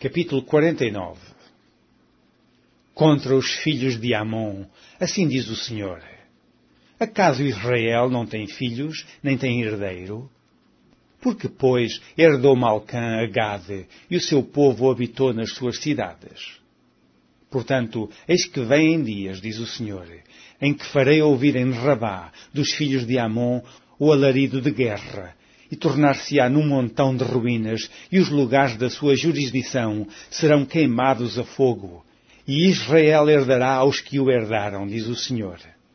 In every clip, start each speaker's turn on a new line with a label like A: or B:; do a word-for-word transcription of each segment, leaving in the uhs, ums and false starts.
A: Capítulo quarenta e nove. Contra os filhos de Amon, assim diz o Senhor: acaso Israel não tem filhos, nem tem herdeiro? Porque, pois, herdou Malcã a Gade, e o seu povo habitou nas suas cidades. Portanto, eis que vêm dias, diz o Senhor, em que farei ouvir em Rabá, dos filhos de Amon, o alarido de guerra, e tornar-se-á num montão de ruínas, e os lugares da sua jurisdição serão queimados a fogo, e Israel herdará aos que o herdaram, diz o Senhor.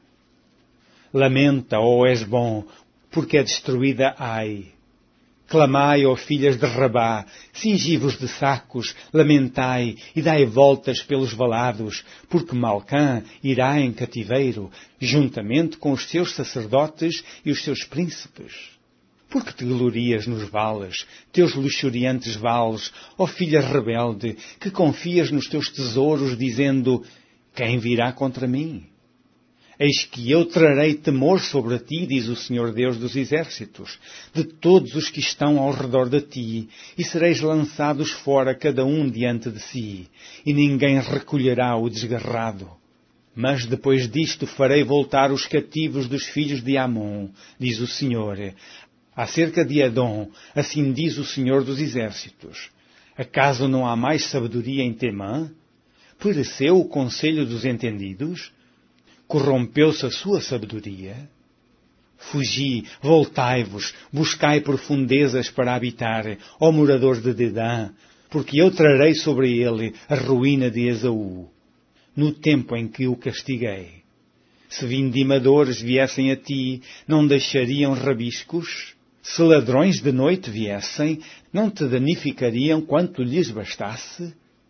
A: Lamenta, ó Hesbom, porque é destruída Ai. Clamai, ó filhas de Rabá, cingi-vos de sacos, lamentai e dai voltas pelos valados, porque Malcã irá em cativeiro, juntamente com os seus sacerdotes e os seus príncipes. Porque te glorias nos vales, teus luxuriantes vales, ó filha rebelde, que confias nos teus tesouros, dizendo: quem virá contra mim? Eis que eu trarei temor sobre ti, diz o Senhor Deus dos exércitos, de todos os que estão ao redor de ti, e sereis lançados fora cada um diante de si, e ninguém recolherá o desgarrado. Mas depois disto farei voltar os cativos dos filhos de Amon, diz o Senhor. Acerca de Edom, assim diz o Senhor dos exércitos: acaso não há mais sabedoria em Temã? Pereceu o conselho dos entendidos? Corrompeu-se a sua sabedoria? Fugi, voltai-vos, buscai profundezas para habitar, ó moradores de Dedã, porque eu trarei sobre ele a ruína de Esaú, no tempo em que o castiguei. Se vindimadores viessem a ti, não deixariam rabiscos? Se ladrões de noite viessem, não te danificariam quanto lhes bastasse?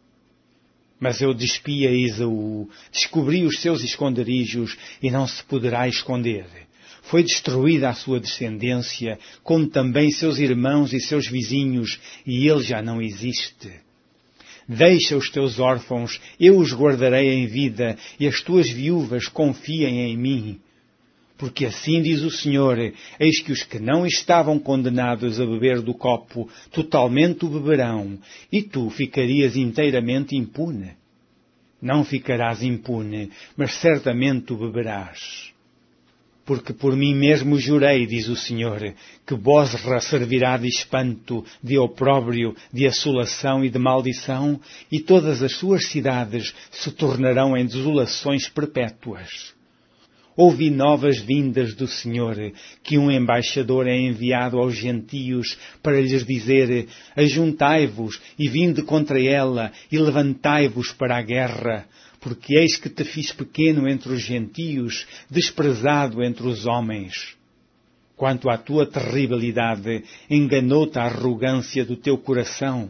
A: Mas eu despi a Esaú, descobri os seus esconderijos, e não se poderá esconder. Foi destruída a sua descendência, como também seus irmãos e seus vizinhos, e ele já não existe. Deixa os teus órfãos, eu os guardarei em vida, e as tuas viúvas confiem em mim. Porque assim diz o Senhor: eis que os que não estavam condenados a beber do copo, totalmente o beberão, e tu ficarias inteiramente impune. Não ficarás impune, mas certamente o beberás. Porque por mim mesmo jurei, diz o Senhor, que Bosra servirá de espanto, de opróbrio, de assolação e de maldição, e todas as suas cidades se tornarão em desolações perpétuas. Ouvi novas vindas do Senhor, que um embaixador é enviado aos gentios para lhes dizer: ajuntai-vos e vinde contra ela e levantai-vos para a guerra, porque eis que te fiz pequeno entre os gentios, desprezado entre os homens. Quanto à tua terribilidade, enganou-te a arrogância do teu coração.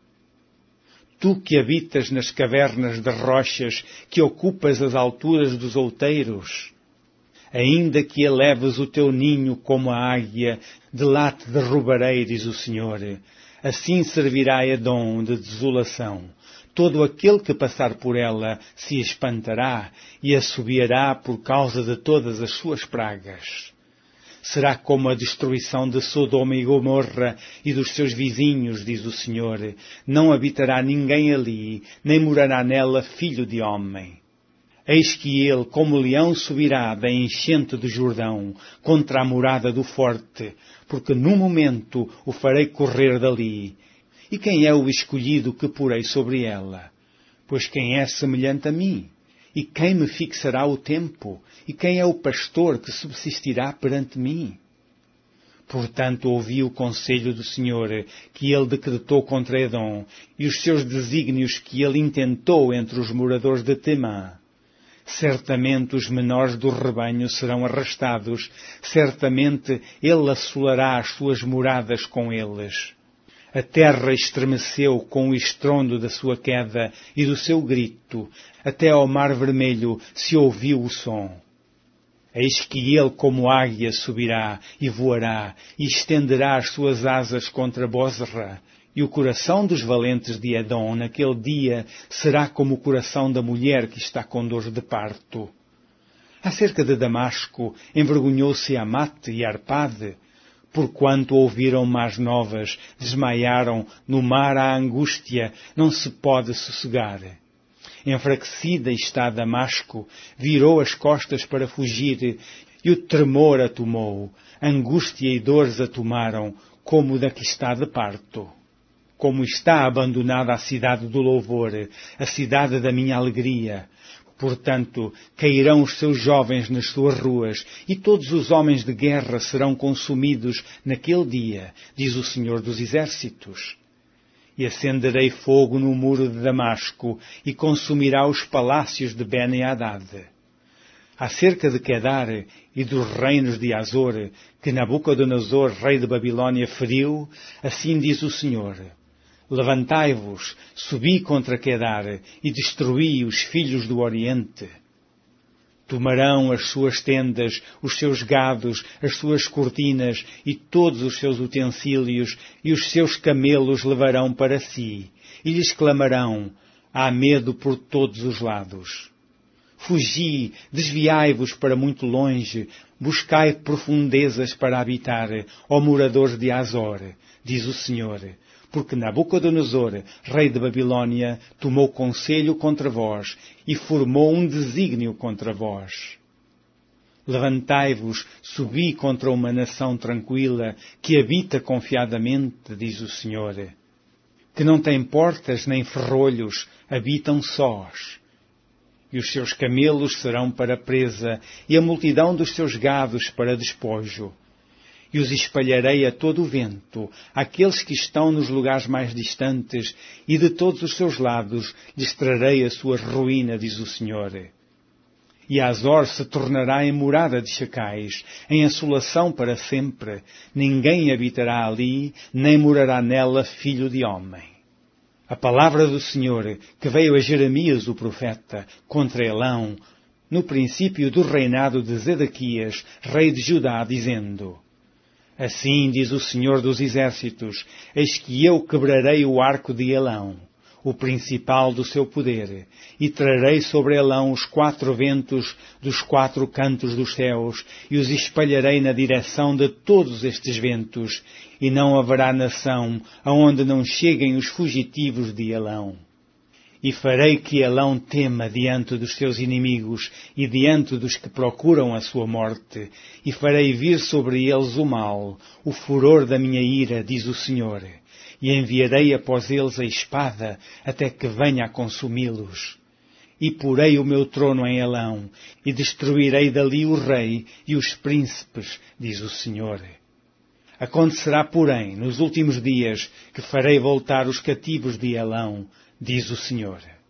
A: Tu que habitas nas cavernas de rochas, que ocupas as alturas dos outeiros, ainda que eleves o teu ninho como a águia, de lá te derrubarei, diz o Senhor. Assim servirá Edom de desolação. Todo aquele que passar por ela se espantará e assobiará por causa de todas as suas pragas. Será como a destruição de Sodoma e Gomorra e dos seus vizinhos, diz o Senhor. Não habitará ninguém ali, nem morará nela filho de homem. Eis que ele, como leão, subirá da enchente do Jordão, contra a morada do forte, porque no momento o farei correr dali. E quem é o escolhido que porei sobre ela? Pois quem é semelhante a mim? E quem me fixará o tempo? E quem é o pastor que subsistirá perante mim? Portanto, ouvi o conselho do Senhor, que ele decretou contra Edom, e os seus desígnios que ele intentou entre os moradores de Temã. Certamente os menores do rebanho serão arrastados, certamente ele assolará as suas moradas com eles. A terra estremeceu com o estrondo da sua queda e do seu grito, até ao mar vermelho se ouviu o som. Eis que ele como águia subirá e voará, e estenderá as suas asas contra Bosra. E o coração dos valentes de Edom naquele dia será como o coração da mulher que está com dor de parto. Acerca de Damasco, envergonhou-se Amate e Arpade, porquanto ouviram más novas, desmaiaram, no mar há angústia, não se pode sossegar. Enfraquecida está Damasco, virou as costas para fugir, e o tremor a tomou, angústia e dores a tomaram, como da que está de parto. Como está abandonada a cidade do louvor, a cidade da minha alegria. Portanto, cairão os seus jovens nas suas ruas, e todos os homens de guerra serão consumidos naquele dia, diz o Senhor dos Exércitos. E acenderei fogo no muro de Damasco, e consumirá os palácios de Ben-Hadad. Acerca de Quedar e dos reinos de Azor, que Nabucodonosor, rei de Babilônia, feriu, assim diz o Senhor: levantai-vos, subi contra Quedar, e destruí os filhos do Oriente. Tomarão as suas tendas, os seus gados, as suas cortinas e todos os seus utensílios, e os seus camelos levarão para si, e lhes clamarão: há medo por todos os lados. Fugi, desviai-vos para muito longe, buscai profundezas para habitar, ó moradores de Azor, diz o Senhor, porque Nabucodonosor, rei de Babilônia, tomou conselho contra vós e formou um desígnio contra vós. Levantai-vos, subi contra uma nação tranquila, que habita confiadamente, diz o Senhor, que não tem portas nem ferrolhos, habitam sós. E os seus camelos serão para presa, e a multidão dos seus gados para despojo. E os espalharei a todo o vento, àqueles que estão nos lugares mais distantes, e de todos os seus lados lhes trarei a sua ruína, diz o Senhor. E Azor se tornará em morada de chacais, em assolação para sempre. Ninguém habitará ali, nem morará nela filho de homem. A palavra do Senhor, que veio a Jeremias o profeta, contra Elão, no princípio do reinado de Zedequias, rei de Judá, dizendo: assim diz o Senhor dos Exércitos, eis que eu quebrarei o arco de Elão, o principal do seu poder, e trarei sobre Elão os quatro ventos dos quatro cantos dos céus, e os espalharei na direção de todos estes ventos, e não haverá nação aonde não cheguem os fugitivos de Elão. E farei que Elão tema diante dos seus inimigos e diante dos que procuram a sua morte, e farei vir sobre eles o mal, o furor da minha ira, diz o Senhor, e enviarei após eles a espada, até que venha a consumi-los. E porei o meu trono em Elão, e destruirei dali o rei e os príncipes, diz o Senhor. Acontecerá, porém, nos últimos dias, que farei voltar os cativos de Elão, diz o Senhor.